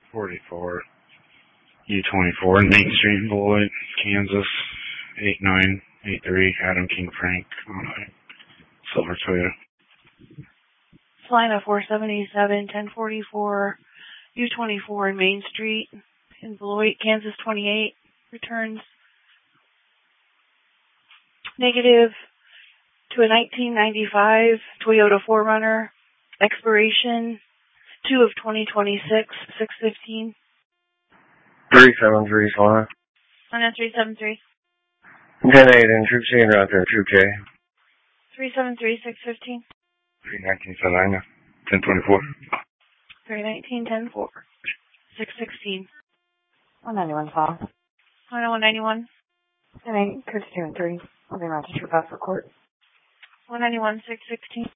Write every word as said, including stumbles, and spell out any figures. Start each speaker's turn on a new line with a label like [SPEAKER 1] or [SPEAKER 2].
[SPEAKER 1] forty-four U twenty-four, Main Street, Beloit, Kansas, eight nine eight three, Adam King Frank, on a silver Toyota.
[SPEAKER 2] Salina four seventy-seven, ten forty-four, U twenty-four, Main Street, in Beloit, Kansas twenty-eight, returns negative to a nineteen ninety-five Toyota four runner, expiration two of twenty twenty-six, six fifteen.
[SPEAKER 3] three seven three, Salina.
[SPEAKER 2] Salina three seven three.
[SPEAKER 3] ten eight, in Troop C and out there, Troop K.
[SPEAKER 2] three seven three, six fifteen.
[SPEAKER 1] three nineteen, Salina, ten twenty-four.
[SPEAKER 2] three nineteen, ten four, six sixteen.
[SPEAKER 4] one ninety-one, Paul.
[SPEAKER 2] one ninety-one.
[SPEAKER 4] ten eight, Chris two and three. I'll be around to Troop House for court.
[SPEAKER 2] one ninety-one, six sixteen.